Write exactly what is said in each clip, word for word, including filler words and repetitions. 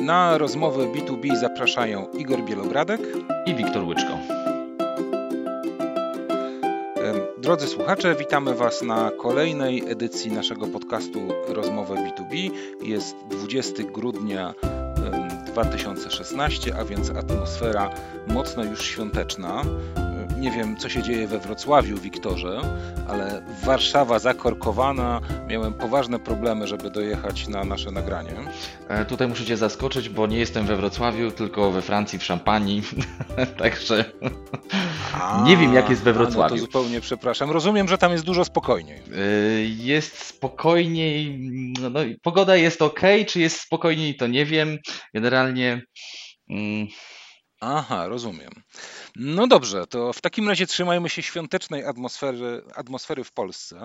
Na rozmowy B dwa B zapraszają Igor Bielobradek i Wiktor Łyczko. Drodzy słuchacze, witamy Was na kolejnej edycji naszego podcastu Rozmowy B dwa B. Jest dwudziestego grudnia dwa tysiące szesnastego, a więc atmosfera mocno już świąteczna. Nie wiem, co się dzieje we Wrocławiu, Wiktorze, ale Warszawa zakorkowana. Miałem poważne problemy, żeby dojechać na nasze nagranie. E, tutaj muszę Cię zaskoczyć, bo nie jestem we Wrocławiu, tylko we Francji, w Szampanii. Także a, nie wiem, jak jest we Wrocławiu. A, no to zupełnie przepraszam. Rozumiem, że tam jest dużo spokojniej. E, jest spokojniej. No, no, pogoda jest ok, czy jest spokojniej, to nie wiem. Generalnie... Mm, Aha, rozumiem. No dobrze, to w takim razie trzymajmy się świątecznej atmosfery, atmosfery w Polsce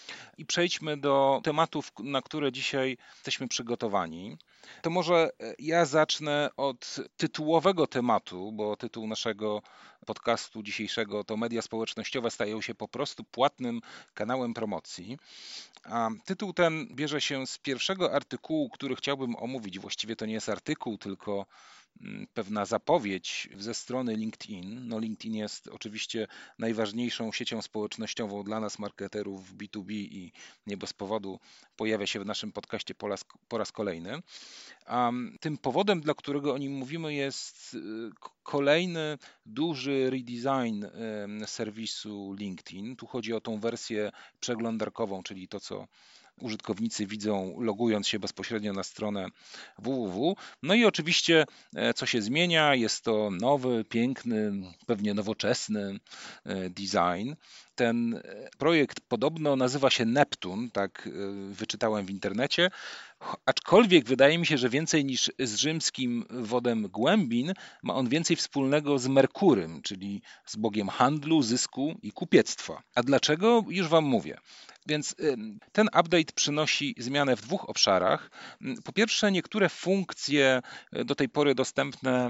i przejdźmy do tematów, na które dzisiaj jesteśmy przygotowani. To może ja zacznę od tytułowego tematu, bo tytuł naszego podcastu dzisiejszego to media społecznościowe stają się po prostu płatnym kanałem promocji. A tytuł ten bierze się z pierwszego artykułu, który chciałbym omówić. Właściwie to nie jest artykuł, tylko pewna zapowiedź ze strony LinkedIn. No LinkedIn jest oczywiście najważniejszą siecią społecznościową dla nas, marketerów B dwa B i nie bez powodu pojawia się w naszym podcaście po raz, po raz kolejny. A tym powodem, dla którego o nim mówimy, jest kolejny duży redesign serwisu LinkedIn. Tu chodzi o tą wersję przeglądarkową, czyli to, co użytkownicy widzą, logując się bezpośrednio na stronę www. No i oczywiście, co się zmienia, jest to nowy, piękny, pewnie nowoczesny design. Ten projekt podobno nazywa się Neptun, tak wyczytałem w internecie, aczkolwiek wydaje mi się, że więcej niż z rzymskim wodem Głębin ma on więcej wspólnego z Merkurym, czyli z bogiem handlu, zysku i kupiectwa. A dlaczego? Już Wam mówię. Więc ten update przynosi zmianę w dwóch obszarach. Po pierwsze, niektóre funkcje do tej pory dostępne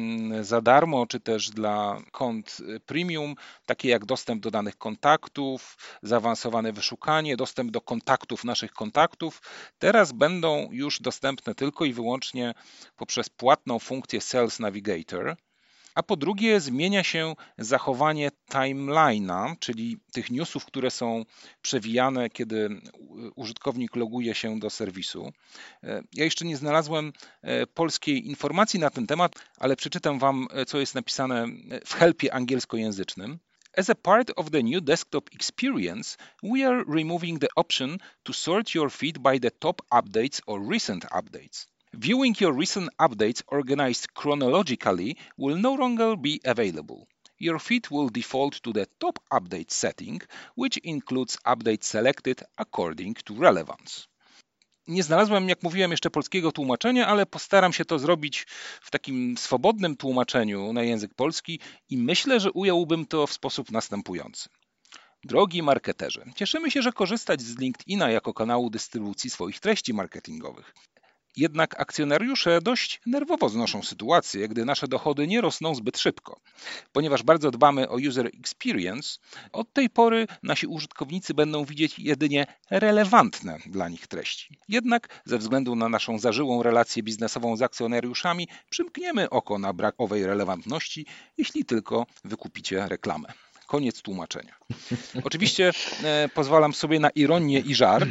za darmo, czy też dla kont premium, takie jak dostęp do danych kontaktów, zaawansowane wyszukanie, dostęp do kontaktów naszych kontaktów, teraz będą już dostępne tylko i wyłącznie poprzez płatną funkcję Sales Navigator. A po drugie, zmienia się zachowanie timeline'a, czyli tych newsów, które są przewijane, kiedy użytkownik loguje się do serwisu. Ja jeszcze nie znalazłem polskiej informacji na ten temat, ale przeczytam Wam, co jest napisane w helpie angielskojęzycznym. As a part of the new desktop experience, we are removing the option to sort your feed by the top updates or recent updates. Viewing your recent updates organized chronologically will no longer be available. Your feed will default to the top update setting, which includes updates selected according to relevance. Nie znalazłem, jak mówiłem, jeszcze polskiego tłumaczenia, ale postaram się to zrobić w takim swobodnym tłumaczeniu na język polski i myślę, że ująłbym to w sposób następujący. Drogi marketerze, cieszymy się, że korzystać z LinkedIna jako kanału dystrybucji swoich treści marketingowych. Jednak akcjonariusze dość nerwowo znoszą sytuację, gdy nasze dochody nie rosną zbyt szybko. Ponieważ bardzo dbamy o user experience, od tej pory nasi użytkownicy będą widzieć jedynie relevantne dla nich treści. Jednak ze względu na naszą zażyłą relację biznesową z akcjonariuszami przymkniemy oko na brak owej relevantności, jeśli tylko wykupicie reklamę. Koniec tłumaczenia. Oczywiście e, pozwalam sobie na ironię i żart,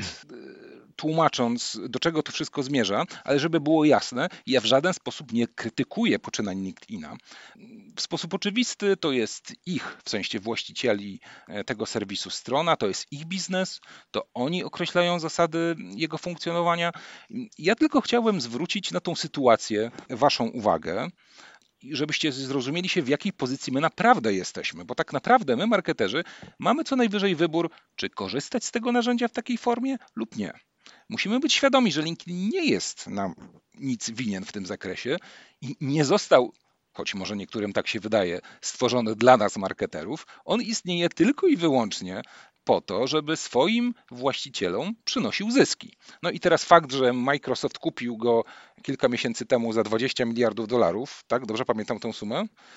tłumacząc, do czego to wszystko zmierza, ale żeby było jasne, ja w żaden sposób nie krytykuję poczynań LinkedIna. W sposób oczywisty to jest ich, w sensie właścicieli tego serwisu, strona, to jest ich biznes, to oni określają zasady jego funkcjonowania. Ja tylko chciałem zwrócić na tą sytuację Waszą uwagę, żebyście zrozumieli się, w jakiej pozycji my naprawdę jesteśmy, bo tak naprawdę my, marketerzy, mamy co najwyżej wybór, czy korzystać z tego narzędzia w takiej formie lub nie. Musimy być świadomi, że LinkedIn nie jest nam nic winien w tym zakresie i nie został, choć może niektórym tak się wydaje, stworzony dla nas, marketerów. On istnieje tylko i wyłącznie po to, żeby swoim właścicielom przynosił zyski. No i teraz fakt, że Microsoft kupił go kilka miesięcy temu za dwadzieścia miliardów dolarów, tak? Dobrze pamiętam tę sumę?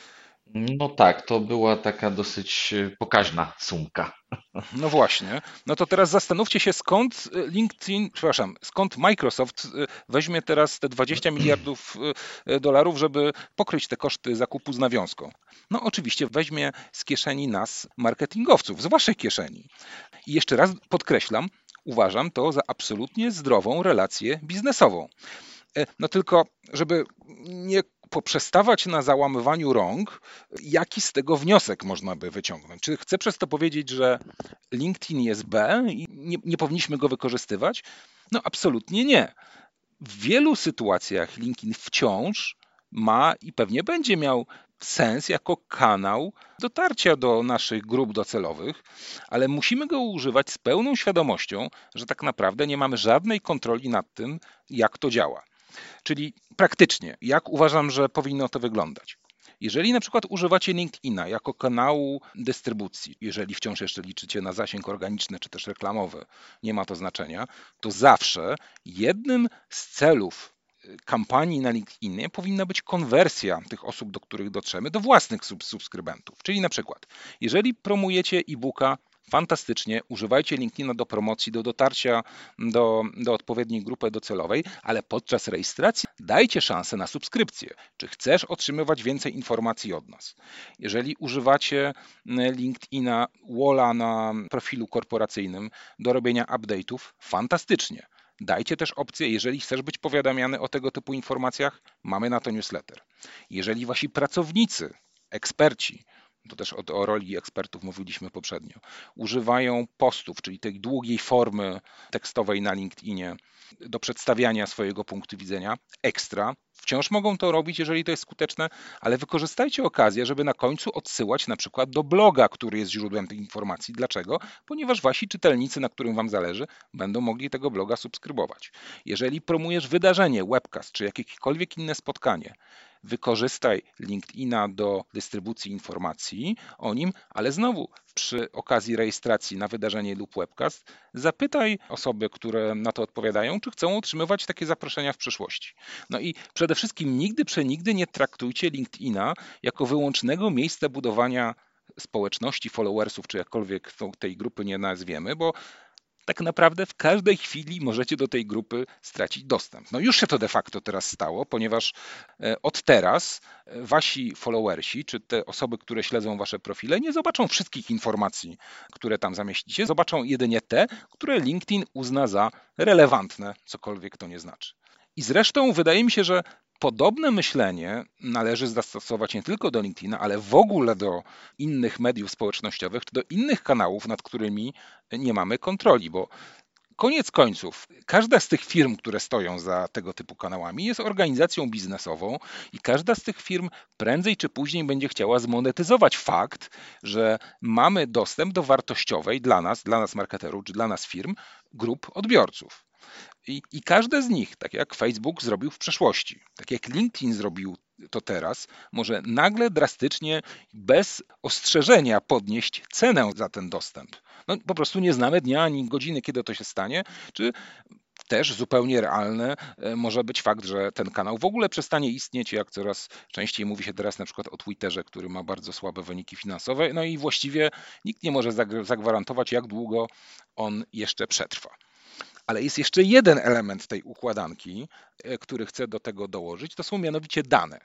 No tak, to była taka dosyć e, pokaźna sumka. No właśnie. No to teraz zastanówcie się, skąd LinkedIn, przepraszam, skąd Microsoft y, weźmie teraz te dwadzieścia miliardów y, y, dolarów, żeby pokryć te koszty zakupu z nawiązką. No oczywiście weźmie z kieszeni nas, marketingowców, z waszej kieszeni. I jeszcze raz podkreślam, uważam to za absolutnie zdrową relację biznesową. E, No tylko, żeby nie poprzestawać na załamywaniu rąk, jaki z tego wniosek można by wyciągnąć? Czy chcę przez to powiedzieć, że LinkedIn jest B i nie, nie powinniśmy go wykorzystywać? No absolutnie nie. W wielu sytuacjach LinkedIn wciąż ma i pewnie będzie miał sens jako kanał dotarcia do naszych grup docelowych, ale musimy go używać z pełną świadomością, że tak naprawdę nie mamy żadnej kontroli nad tym, jak to działa. Czyli praktycznie, jak uważam, że powinno to wyglądać? Jeżeli na przykład używacie LinkedIna jako kanału dystrybucji, jeżeli wciąż jeszcze liczycie na zasięg organiczny czy też reklamowy, nie ma to znaczenia, to zawsze jednym z celów kampanii na LinkedInie powinna być konwersja tych osób, do których dotrzemy, do własnych sub- subskrybentów. Czyli na przykład, jeżeli promujecie e-booka, fantastycznie, używajcie LinkedIna do promocji, do dotarcia do, do odpowiedniej grupy docelowej, ale podczas rejestracji dajcie szansę na subskrypcję. Czy chcesz otrzymywać więcej informacji od nas? Jeżeli używacie LinkedIna, Walla na profilu korporacyjnym do robienia update'ów, fantastycznie. Dajcie też opcję, jeżeli chcesz być powiadamiany o tego typu informacjach, mamy na to newsletter. Jeżeli wasi pracownicy, eksperci, to też o, o roli ekspertów mówiliśmy poprzednio, używają postów, czyli tej długiej formy tekstowej na LinkedInie do przedstawiania swojego punktu widzenia, ekstra, wciąż mogą to robić, jeżeli to jest skuteczne, ale wykorzystajcie okazję, żeby na końcu odsyłać na przykład do bloga, który jest źródłem tej informacji. Dlaczego? Ponieważ wasi czytelnicy, na którym wam zależy, będą mogli tego bloga subskrybować. Jeżeli promujesz wydarzenie, webcast czy jakiekolwiek inne spotkanie, wykorzystaj LinkedIna do dystrybucji informacji o nim, ale znowu przy okazji rejestracji na wydarzenie lub webcast zapytaj osoby, które na to odpowiadają, czy chcą otrzymywać takie zaproszenia w przyszłości. No i przede wszystkim nigdy przenigdy nie traktujcie LinkedIna jako wyłącznego miejsca budowania społeczności, followersów, czy jakkolwiek tej grupy nie nazwiemy, bo tak naprawdę w każdej chwili możecie do tej grupy stracić dostęp. No już się to de facto teraz stało, ponieważ od teraz wasi followersi, czy te osoby, które śledzą wasze profile, nie zobaczą wszystkich informacji, które tam zamieścicie, zobaczą jedynie te, które LinkedIn uzna za relevantne, cokolwiek to nie znaczy. I zresztą wydaje mi się, że podobne myślenie należy zastosować nie tylko do LinkedIna, ale w ogóle do innych mediów społecznościowych, czy do innych kanałów, nad którymi nie mamy kontroli, bo koniec końców, każda z tych firm, które stoją za tego typu kanałami, jest organizacją biznesową i każda z tych firm prędzej czy później będzie chciała zmonetyzować fakt, że mamy dostęp do wartościowej dla nas, dla nas marketerów, czy dla nas firm, grup odbiorców. I, I każde z nich, tak jak Facebook zrobił w przeszłości, tak jak LinkedIn zrobił to teraz, może nagle, drastycznie, bez ostrzeżenia podnieść cenę za ten dostęp. No, po prostu nie znamy dnia ani godziny, kiedy to się stanie, czy też zupełnie realne może być fakt, że ten kanał w ogóle przestanie istnieć, jak coraz częściej mówi się teraz na przykład o Twitterze, który ma bardzo słabe wyniki finansowe, no i właściwie nikt nie może zagwarantować, jak długo on jeszcze przetrwa. Ale jest jeszcze jeden element tej układanki, który chcę do tego dołożyć, to są mianowicie dane.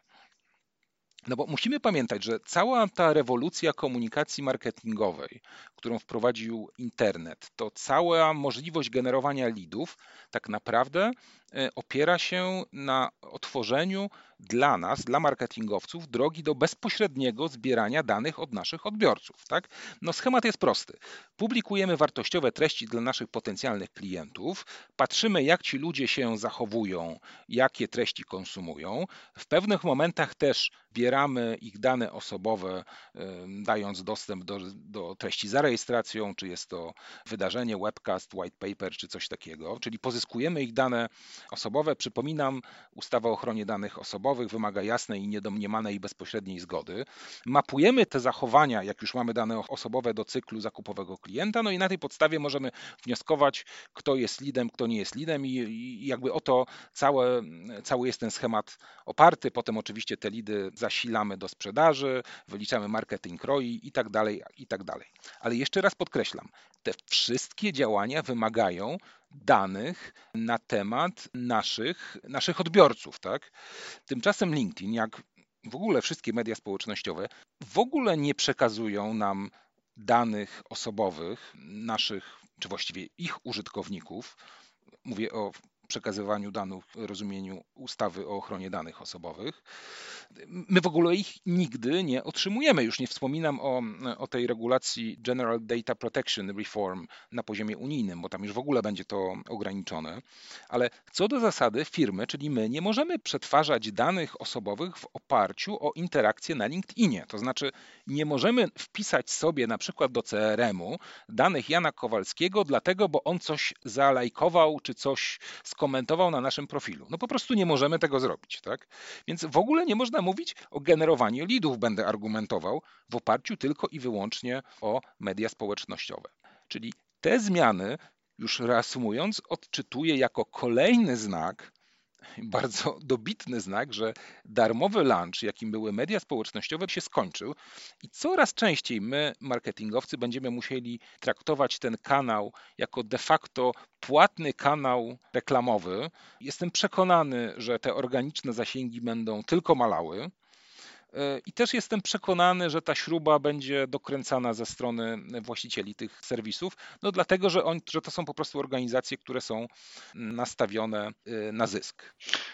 No bo musimy pamiętać, że cała ta rewolucja komunikacji marketingowej, którą wprowadził internet, to cała możliwość generowania leadów tak naprawdę opiera się na otworzeniu dla nas, dla marketingowców, drogi do bezpośredniego zbierania danych od naszych odbiorców. Tak? No schemat jest prosty. Publikujemy wartościowe treści dla naszych potencjalnych klientów, patrzymy, jak ci ludzie się zachowują, jakie treści konsumują. W pewnych momentach też zbieramy ich dane osobowe, dając dostęp do, do treści za rejestracją, czy jest to wydarzenie, webcast, white paper, czy coś takiego, czyli pozyskujemy ich dane osobowe. Przypominam, ustawa o ochronie danych osobowych społecznościowych wymaga jasnej i niedomniemanej i bezpośredniej zgody. Mapujemy te zachowania, jak już mamy dane osobowe do cyklu zakupowego klienta, no i na tej podstawie możemy wnioskować, kto jest leadem, kto nie jest leadem i, i jakby o to całe, cały jest ten schemat oparty. Potem oczywiście te leady zasilamy do sprzedaży, wyliczamy marketing R O I i tak dalej, i tak dalej. Ale jeszcze raz podkreślam, te wszystkie działania wymagają danych na temat naszych, naszych odbiorców, tak? Tymczasem LinkedIn, jak w ogóle wszystkie media społecznościowe, w ogóle nie przekazują nam danych osobowych naszych, czy właściwie ich użytkowników. Mówię o przekazywaniu danych w rozumieniu ustawy o ochronie danych osobowych. My w ogóle ich nigdy nie otrzymujemy. Już nie wspominam o, o tej regulacji General Data Protection Reform na poziomie unijnym, bo tam już w ogóle będzie to ograniczone. Ale co do zasady firmy, czyli my, nie możemy przetwarzać danych osobowych w oparciu o interakcje na LinkedInie. To znaczy nie możemy wpisać sobie na przykład do C R M-u danych Jana Kowalskiego dlatego, bo on coś zalajkował czy coś skomentował na naszym profilu. No po prostu nie możemy tego zrobić, tak? Więc w ogóle nie można mówić o generowaniu leadów, będę argumentował, w oparciu tylko i wyłącznie o media społecznościowe. Czyli te zmiany, już reasumując, odczytuję jako kolejny znak, bardzo dobitny znak, że darmowy lunch, jakim były media społecznościowe, się skończył i coraz częściej my, marketingowcy, będziemy musieli traktować ten kanał jako de facto płatny kanał reklamowy. Jestem przekonany, że te organiczne zasięgi będą tylko malały. I też jestem przekonany, że ta śruba będzie dokręcana ze strony właścicieli tych serwisów, no dlatego, że, on, że to są po prostu organizacje, które są nastawione na zysk.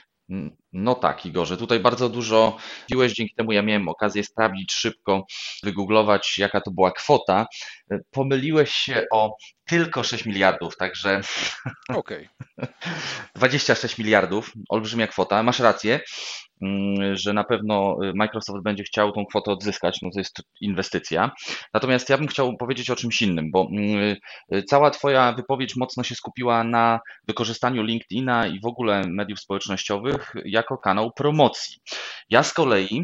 No tak, Igorze, tutaj bardzo dużo piłeś, dzięki temu ja miałem okazję sprawdzić szybko, wygooglować, jaka to była kwota. Pomyliłeś się o tylko sześć miliardów, także okay. dwadzieścia sześć miliardów, olbrzymia kwota, masz rację, że na pewno Microsoft będzie chciał tą kwotę odzyskać, no to jest inwestycja. Natomiast ja bym chciał powiedzieć o czymś innym, bo cała Twoja wypowiedź mocno się skupiła na wykorzystaniu LinkedIna i w ogóle mediów społecznościowych jako kanał promocji. Ja z kolei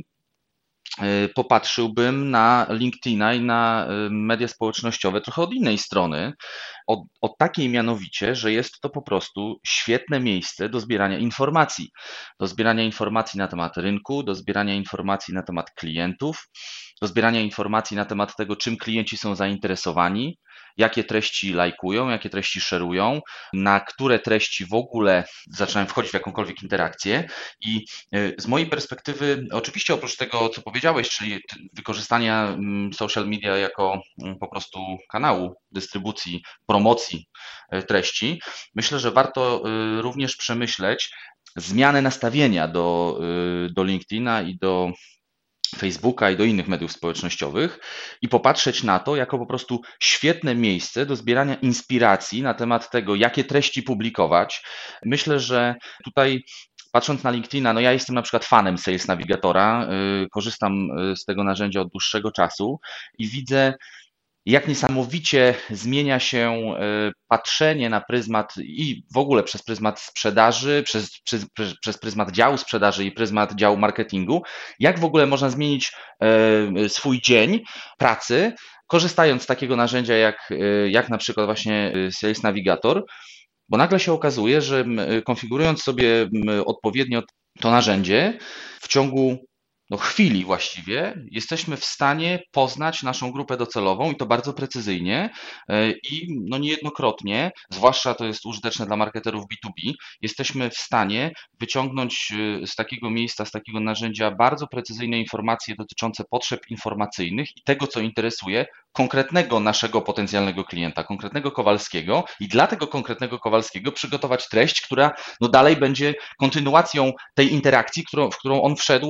popatrzyłbym na LinkedIna i na media społecznościowe trochę od innej strony, od, od takiej mianowicie, że jest to po prostu świetne miejsce do zbierania informacji, do zbierania informacji na temat rynku, do zbierania informacji na temat klientów, do zbierania informacji na temat tego, czym klienci są zainteresowani, jakie treści lajkują, jakie treści szerują, na które treści w ogóle zaczynają wchodzić w jakąkolwiek interakcję. I z mojej perspektywy, oczywiście oprócz tego, co powiedziałeś, czyli wykorzystania social media jako po prostu kanału dystrybucji, promocji treści, myślę, że warto również przemyśleć zmianę nastawienia do, do LinkedIna i do Facebooka i do innych mediów społecznościowych i popatrzeć na to jako po prostu świetne miejsce do zbierania inspiracji na temat tego, jakie treści publikować. Myślę, że tutaj patrząc na LinkedIna, no ja jestem na przykład fanem Sales Navigatora, yy, korzystam z tego narzędzia od dłuższego czasu i widzę, jak niesamowicie zmienia się patrzenie na pryzmat i w ogóle przez pryzmat sprzedaży, przez, przez, przez pryzmat działu sprzedaży i pryzmat działu marketingu, jak w ogóle można zmienić swój dzień pracy, korzystając z takiego narzędzia jak, jak na przykład właśnie Sales Navigator, bo nagle się okazuje, że konfigurując sobie odpowiednio to narzędzie, w ciągu no chwili właściwie jesteśmy w stanie poznać naszą grupę docelową i to bardzo precyzyjnie i no niejednokrotnie, zwłaszcza to jest użyteczne dla marketerów B dwa B, jesteśmy w stanie wyciągnąć z takiego miejsca, z takiego narzędzia bardzo precyzyjne informacje dotyczące potrzeb informacyjnych i tego, co interesuje konkretnego naszego potencjalnego klienta, konkretnego Kowalskiego i dla tego konkretnego Kowalskiego przygotować treść, która no dalej będzie kontynuacją tej interakcji, którą, w którą on wszedł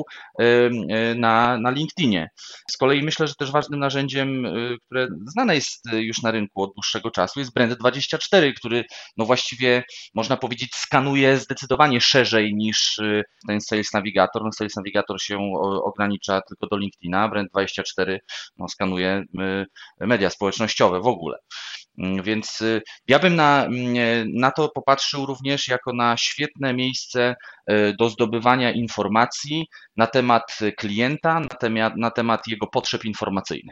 na, na LinkedInie. Z kolei myślę, że też ważnym narzędziem, które znane jest już na rynku od dłuższego czasu, jest Brand dwadzieścia cztery, który no właściwie można powiedzieć skanuje zdecydowanie szerzej niż ten Sales Navigator. No Sales Navigator się ogranicza tylko do LinkedIna, Brand dwadzieścia cztery no, skanuje media społecznościowe w ogóle. Więc ja bym na, na to popatrzył również jako na świetne miejsce do zdobywania informacji na temat klienta, na temat, na temat jego potrzeb informacyjnych.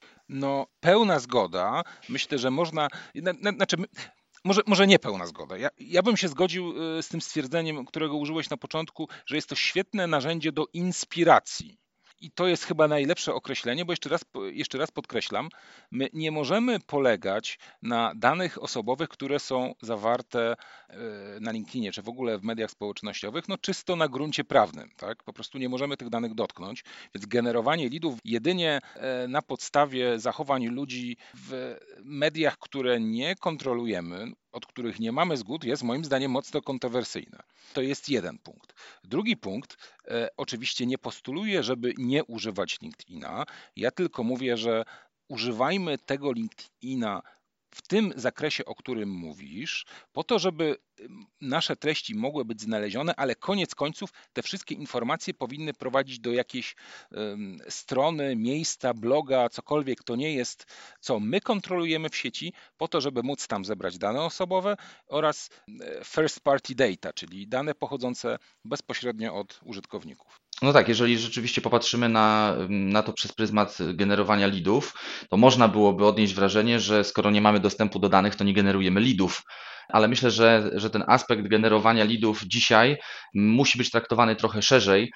No, pełna zgoda. Myślę, że można. Znaczy, może, może nie pełna zgoda. Ja, ja bym się zgodził z tym stwierdzeniem, którego użyłeś na początku, że jest to świetne narzędzie do inspiracji. I to jest chyba najlepsze określenie, bo jeszcze raz, jeszcze raz podkreślam, my nie możemy polegać na danych osobowych, które są zawarte na LinkedInie, czy w ogóle w mediach społecznościowych, no czysto na gruncie prawnym, tak? Po prostu nie możemy tych danych dotknąć, więc generowanie leadów jedynie na podstawie zachowań ludzi w mediach, które nie kontrolujemy, od których nie mamy zgód, jest moim zdaniem mocno kontrowersyjne. To jest jeden punkt. Drugi punkt, e, oczywiście nie postuluję, żeby nie używać LinkedIna. Ja tylko mówię, że używajmy tego LinkedIna w tym zakresie, o którym mówisz, po to, żeby nasze treści mogły być znalezione, ale koniec końców te wszystkie informacje powinny prowadzić do jakiejś um, strony, miejsca, bloga, cokolwiek to nie jest, co my kontrolujemy w sieci, po to, żeby móc tam zebrać dane osobowe oraz first party data, czyli dane pochodzące bezpośrednio od użytkowników. No tak, jeżeli rzeczywiście popatrzymy na, na to przez pryzmat generowania leadów, to można byłoby odnieść wrażenie, że skoro nie mamy dostępu do danych, to nie generujemy leadów. Ale myślę, że, że ten aspekt generowania leadów dzisiaj musi być traktowany trochę szerzej,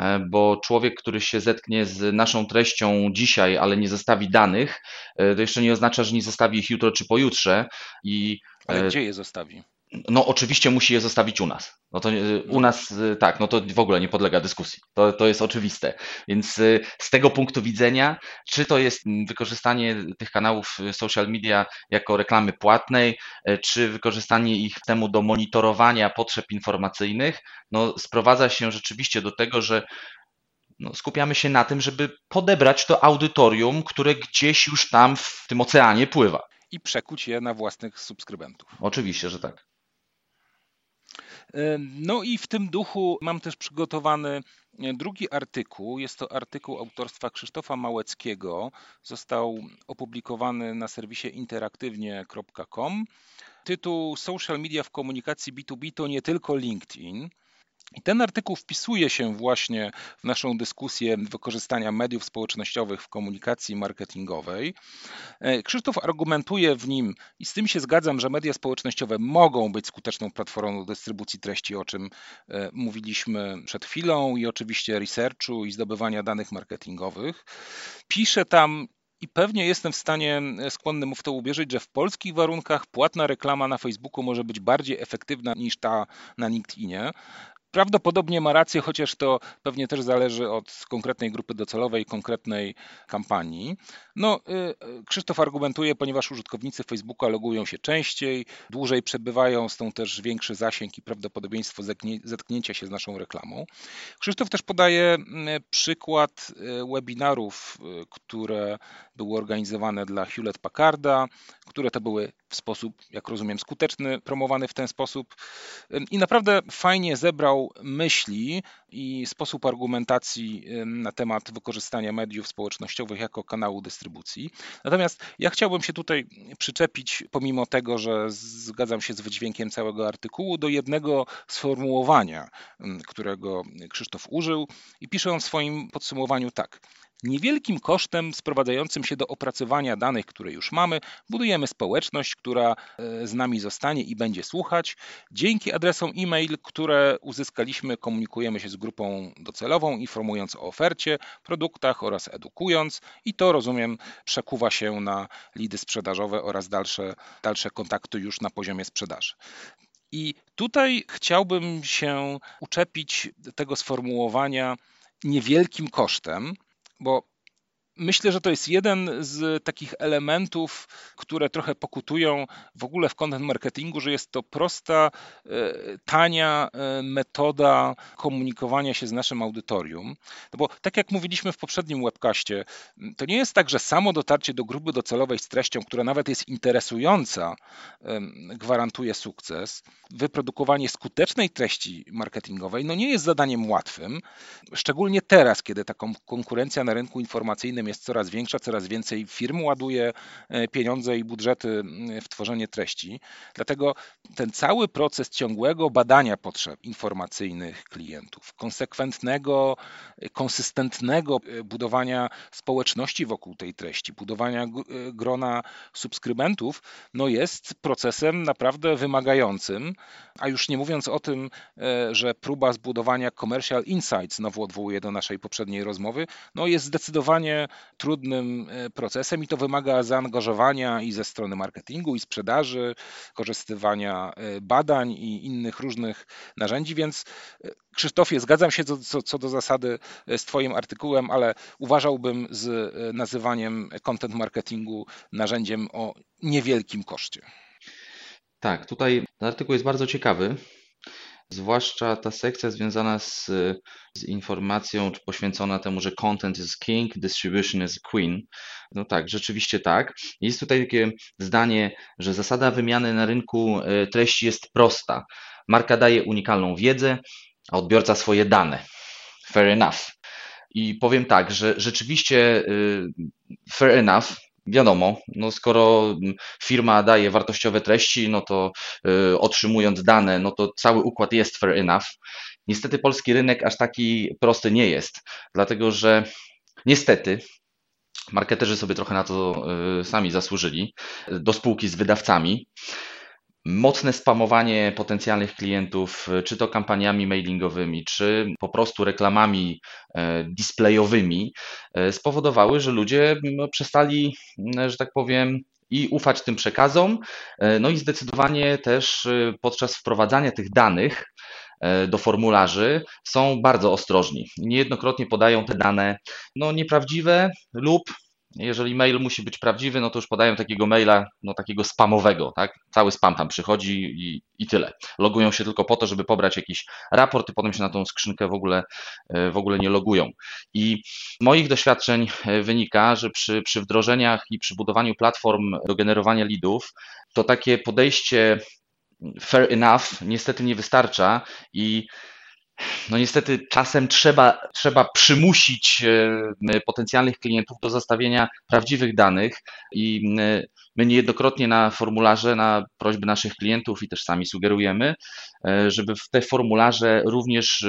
bo człowiek, który się zetknie z naszą treścią dzisiaj, ale nie zostawi danych, to jeszcze nie oznacza, że nie zostawi ich jutro czy pojutrze. I ale gdzie je zostawi? No oczywiście musi je zostawić u nas. No to u nas tak, no to w ogóle nie podlega dyskusji. To, to jest oczywiste. Więc z tego punktu widzenia, czy to jest wykorzystanie tych kanałów social media jako reklamy płatnej, czy wykorzystanie ich temu do monitorowania potrzeb informacyjnych, no sprowadza się rzeczywiście do tego, że no, skupiamy się na tym, żeby podebrać to audytorium, które gdzieś już tam w tym oceanie pływa. I przekuć je na własnych subskrybentów. Oczywiście, że tak. No i w tym duchu mam też przygotowany drugi artykuł. Jest to artykuł autorstwa Krzysztofa Małeckiego. Został opublikowany na serwisie interaktywnie kropka com. Tytuł Social media w komunikacji B dwa B to nie tylko LinkedIn. I ten artykuł wpisuje się właśnie w naszą dyskusję wykorzystania mediów społecznościowych w komunikacji marketingowej. Krzysztof argumentuje w nim, i z tym się zgadzam, że media społecznościowe mogą być skuteczną platformą do dystrybucji treści, o czym mówiliśmy przed chwilą, i oczywiście researchu i zdobywania danych marketingowych. Pisze tam, i pewnie jestem w stanie skłonny mu w to uwierzyć, że w polskich warunkach płatna reklama na Facebooku może być bardziej efektywna niż ta na LinkedInie. Prawdopodobnie ma rację, chociaż to pewnie też zależy od konkretnej grupy docelowej, konkretnej kampanii. No, Krzysztof argumentuje, ponieważ użytkownicy Facebooka logują się częściej, dłużej przebywają, stąd też większy zasięg i prawdopodobieństwo zetknięcia się z naszą reklamą. Krzysztof też podaje przykład webinarów, które były organizowane dla Hewlett Packarda, które to były w sposób, jak rozumiem, skuteczny, promowany w ten sposób i naprawdę fajnie zebrał myśli i sposób argumentacji na temat wykorzystania mediów społecznościowych jako kanału dystrybucji. Natomiast ja chciałbym się tutaj przyczepić, pomimo tego, że zgadzam się z wydźwiękiem całego artykułu, do jednego sformułowania, którego Krzysztof użył, i pisze on w swoim podsumowaniu tak. Niewielkim kosztem sprowadzającym się do opracowania danych, które już mamy, budujemy społeczność, która z nami zostanie i będzie słuchać. Dzięki adresom e-mail, które uzyskaliśmy, komunikujemy się z grupą docelową, informując o ofercie, produktach oraz edukując, i to, rozumiem, przekuwa się na lidy sprzedażowe oraz dalsze, dalsze kontakty już na poziomie sprzedaży. I tutaj chciałbym się uczepić tego sformułowania niewielkim kosztem, bo myślę, że to jest jeden z takich elementów, które trochę pokutują w ogóle w content marketingu, że jest to prosta, tania metoda komunikowania się z naszym audytorium. No bo tak jak mówiliśmy w poprzednim webcaście, to nie jest tak, że samo dotarcie do grupy docelowej z treścią, która nawet jest interesująca, gwarantuje sukces. Wyprodukowanie skutecznej treści marketingowej no nie jest zadaniem łatwym, szczególnie teraz, kiedy ta konkurencja na rynku informacyjnym jest jest coraz większa, coraz więcej firm ładuje pieniądze i budżety w tworzenie treści. Dlatego ten cały proces ciągłego badania potrzeb informacyjnych klientów, konsekwentnego, konsystentnego budowania społeczności wokół tej treści, budowania grona subskrybentów, no jest procesem naprawdę wymagającym, a już nie mówiąc o tym, że próba zbudowania commercial insights, znowu odwołuję do naszej poprzedniej rozmowy, no jest zdecydowanie trudnym procesem i to wymaga zaangażowania i ze strony marketingu, i sprzedaży, korzystywania badań i innych różnych narzędzi, więc Krzysztofie, zgadzam się co, co, co do zasady z Twoim artykułem, ale uważałbym z nazywaniem content marketingu narzędziem o niewielkim koszcie. Tak, tutaj ten artykuł jest bardzo ciekawy, zwłaszcza ta sekcja związana z, z informacją, czy poświęcona temu, że content is king, distribution is queen. No tak, rzeczywiście tak. Jest tutaj takie zdanie, że zasada wymiany na rynku treści jest prosta. Marka daje unikalną wiedzę, a odbiorca swoje dane. Fair enough. I powiem tak, że rzeczywiście fair enough, wiadomo, no skoro firma daje wartościowe treści, no to y, otrzymując dane, no to cały układ jest fair enough. Niestety polski rynek aż taki prosty nie jest, dlatego że niestety marketerzy sobie trochę na to y, sami zasłużyli, do spółki z wydawcami. Mocne spamowanie potencjalnych klientów, czy to kampaniami mailingowymi, czy po prostu reklamami displayowymi, spowodowały, że ludzie no, przestali, że tak powiem, i ufać tym przekazom, no i zdecydowanie też podczas wprowadzania tych danych do formularzy są bardzo ostrożni. Niejednokrotnie podają te dane no, nieprawdziwe lub jeżeli mail musi być prawdziwy, no to już podają takiego maila, no takiego spamowego, tak? Cały spam tam przychodzi i, i tyle. Logują się tylko po to, żeby pobrać jakiś raport i potem się na tą skrzynkę w ogóle, w ogóle nie logują. I z moich doświadczeń wynika, że przy, przy wdrożeniach i przy budowaniu platform do generowania leadów, to takie podejście fair enough niestety nie wystarcza i no niestety czasem trzeba, trzeba przymusić potencjalnych klientów do zostawienia prawdziwych danych i my niejednokrotnie na formularze, na prośby naszych klientów i też sami sugerujemy, żeby w te formularze również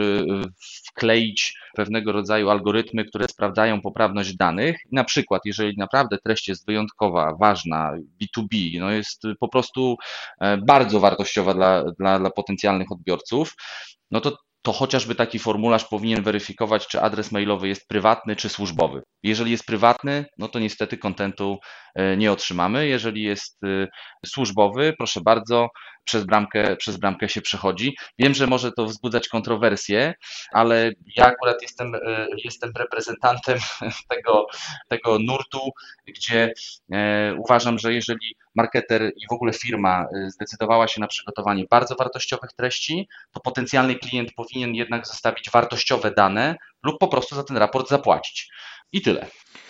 wkleić pewnego rodzaju algorytmy, które sprawdzają poprawność danych. Na przykład, jeżeli naprawdę treść jest wyjątkowa, ważna, B dwa B, no jest po prostu bardzo wartościowa dla, dla, dla potencjalnych odbiorców, no to to chociażby taki formularz powinien weryfikować, czy adres mailowy jest prywatny, czy służbowy. Jeżeli jest prywatny, no to niestety kontentu nie otrzymamy. Jeżeli jest służbowy, proszę bardzo, przez bramkę, przez bramkę się przechodzi. Wiem, że może to wzbudzać kontrowersje, ale ja akurat jestem, jestem reprezentantem tego, tego nurtu, gdzie uważam, że jeżeli marketer i w ogóle firma zdecydowała się na przygotowanie bardzo wartościowych treści, to potencjalny klient powinien jednak zostawić wartościowe dane lub po prostu za ten raport zapłacić. I tyle.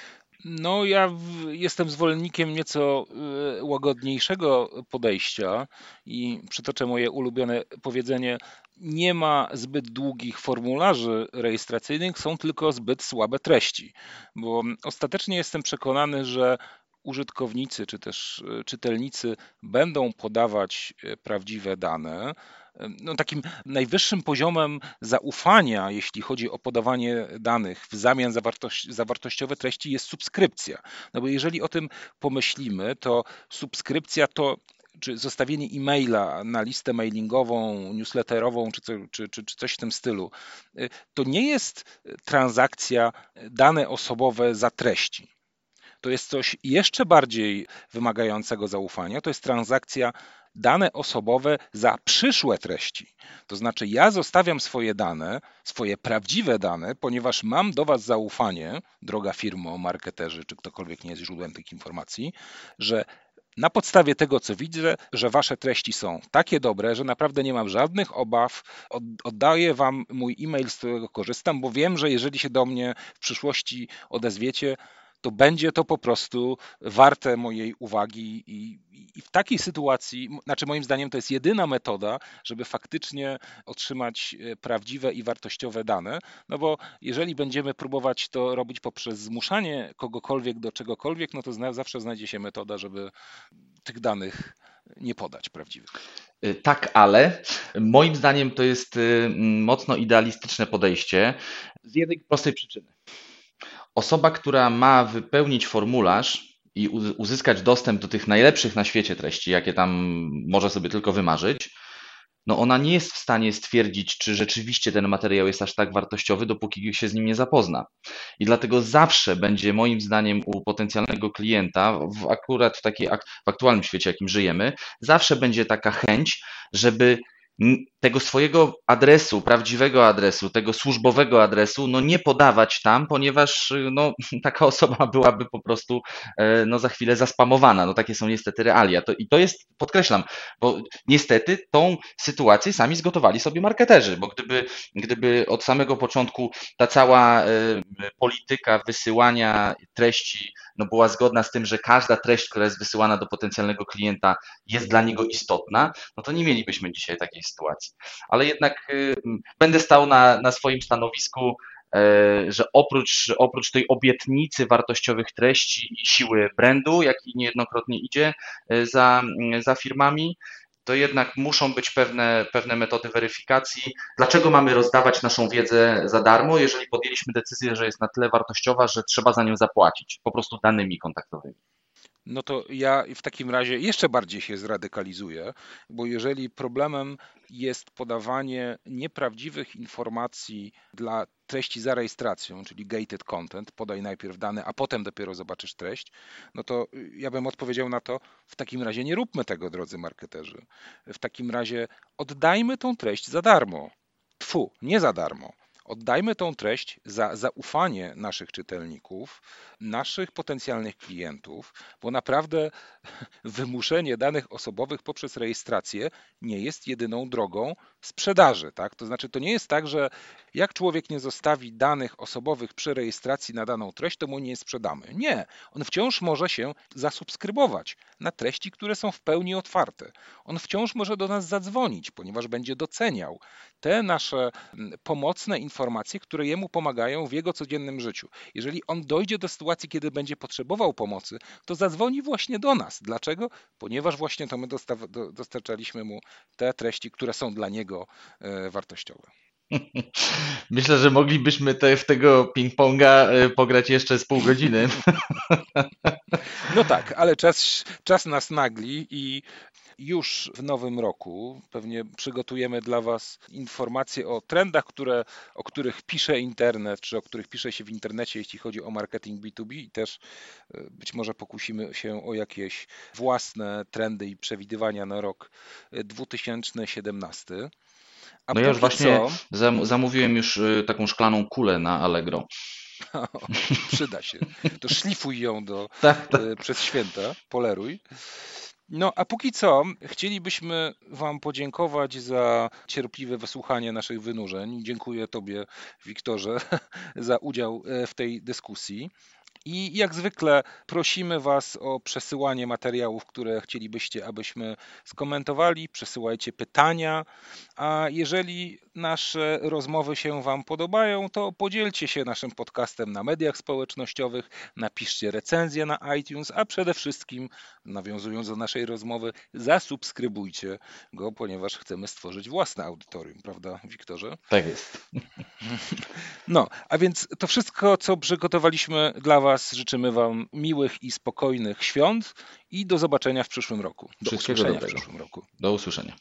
No, ja w, jestem zwolennikiem nieco y, łagodniejszego podejścia i przytoczę moje ulubione powiedzenie: nie ma zbyt długich formularzy rejestracyjnych, są tylko zbyt słabe treści, bo ostatecznie jestem przekonany, że użytkownicy czy też czytelnicy będą podawać prawdziwe dane. No, takim najwyższym poziomem zaufania, jeśli chodzi o podawanie danych w zamian za, wartość, za wartościowe treści, jest subskrypcja. No bo jeżeli o tym pomyślimy, to subskrypcja to czy zostawienie e-maila na listę mailingową, newsletterową, czy, co, czy, czy, czy coś w tym stylu, to nie jest transakcja dane osobowe za treści. To jest coś jeszcze bardziej wymagającego zaufania. To jest transakcja dane osobowe za przyszłe treści. To znaczy ja zostawiam swoje dane, swoje prawdziwe dane, ponieważ mam do Was zaufanie, droga firmo, marketerzy, czy ktokolwiek nie jest źródłem tych informacji, że na podstawie tego, co widzę, że Wasze treści są takie dobre, że naprawdę nie mam żadnych obaw, oddaję Wam mój e-mail, z którego korzystam, bo wiem, że jeżeli się do mnie w przyszłości odezwiecie, to będzie to po prostu warte mojej uwagi i, i w takiej sytuacji, znaczy moim zdaniem to jest jedyna metoda, żeby faktycznie otrzymać prawdziwe i wartościowe dane, no bo jeżeli będziemy próbować to robić poprzez zmuszanie kogokolwiek do czegokolwiek, no to zna, zawsze znajdzie się metoda, żeby tych danych nie podać prawdziwych. Tak, ale moim zdaniem to jest mocno idealistyczne podejście z jednej prostej przyczyny. Osoba, która ma wypełnić formularz i uzyskać dostęp do tych najlepszych na świecie treści, jakie tam może sobie tylko wymarzyć, no ona nie jest w stanie stwierdzić, czy rzeczywiście ten materiał jest aż tak wartościowy, dopóki się z nim nie zapozna. I dlatego zawsze będzie moim zdaniem u potencjalnego klienta, w akurat w, takiej, w aktualnym świecie, jakim żyjemy, zawsze będzie taka chęć, żeby tego swojego adresu, prawdziwego adresu, tego służbowego adresu, no nie podawać tam, ponieważ no, taka osoba byłaby po prostu no, za chwilę zaspamowana. No takie są niestety realia. To, I to jest, podkreślam, bo niestety tą sytuację sami zgotowali sobie marketerzy, bo gdyby, gdyby od samego początku ta cała polityka wysyłania treści no, była zgodna z tym, że każda treść, która jest wysyłana do potencjalnego klienta jest dla niego istotna, no to nie mielibyśmy dzisiaj takiej sytuacji. Ale jednak y, będę stał na, na swoim stanowisku, y, że oprócz, oprócz tej obietnicy wartościowych treści i siły brandu, jaki niejednokrotnie idzie y, za, y, za firmami, to jednak muszą być pewne, pewne metody weryfikacji. Dlaczego mamy rozdawać naszą wiedzę za darmo, jeżeli podjęliśmy decyzję, że jest na tyle wartościowa, że trzeba za nią zapłacić, po prostu danymi kontaktowymi? No to ja w takim razie jeszcze bardziej się zradykalizuję, bo jeżeli problemem jest podawanie nieprawdziwych informacji dla treści za rejestracją, czyli gated content, podaj najpierw dane, a potem dopiero zobaczysz treść, no to ja bym odpowiedział na to, w takim razie nie róbmy tego, drodzy marketerzy. W takim razie oddajmy tą treść za darmo. Tfu, nie za darmo. Oddajmy tą treść za zaufanie naszych czytelników, naszych potencjalnych klientów, bo naprawdę wymuszenie danych osobowych poprzez rejestrację nie jest jedyną drogą sprzedaży. Tak? To znaczy, to nie jest tak, że jak człowiek nie zostawi danych osobowych przy rejestracji na daną treść, to mu nie sprzedamy. Nie, on wciąż może się zasubskrybować na treści, które są w pełni otwarte. On wciąż może do nas zadzwonić, ponieważ będzie doceniał te nasze pomocne informacje, które jemu pomagają w jego codziennym życiu. Jeżeli on dojdzie do sytuacji, kiedy będzie potrzebował pomocy, to zadzwoni właśnie do nas. Dlaczego? Ponieważ właśnie to my dostarczaliśmy mu te treści, które są dla niego wartościowe. Myślę, że moglibyśmy te, w tego ping-ponga pograć jeszcze z pół godziny. No tak, ale czas, czas nas nagli i już w nowym roku pewnie przygotujemy dla Was informacje o trendach, które, o których pisze internet, czy o których pisze się w internecie, jeśli chodzi o marketing B dwa B i też być może pokusimy się o jakieś własne trendy i przewidywania na rok dwa tysiące siedemnasty. A no ja już właśnie co... zamówiłem już taką szklaną kulę na Allegro. O, przyda się. To szlifuj ją do, tak, tak. przez święta, poleruj. No a póki co chcielibyśmy Wam podziękować za cierpliwe wysłuchanie naszych wynurzeń. Dziękuję Tobie, Wiktorze, za udział w tej dyskusji. I jak zwykle prosimy Was o przesyłanie materiałów, które chcielibyście, abyśmy skomentowali. Przesyłajcie pytania, a jeżeli nasze rozmowy się Wam podobają, to podzielcie się naszym podcastem na mediach społecznościowych, napiszcie recenzję na iTunes, a przede wszystkim, nawiązując do naszej rozmowy, zasubskrybujcie go, ponieważ chcemy stworzyć własne audytorium, prawda, Wiktorze? Tak jest. No, a więc to wszystko, co przygotowaliśmy dla Was. Życzymy Wam miłych i spokojnych świąt i do zobaczenia w przyszłym roku. Do Wszystkiego usłyszenia dobrego. w przyszłym roku. Do usłyszenia.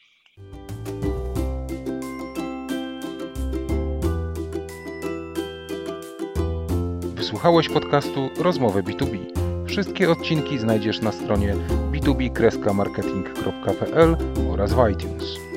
Wysłuchałeś podcastu Rozmowy B dwa B. Wszystkie odcinki znajdziesz na stronie b dwa b kropka marketing kropka p l oraz w iTunes.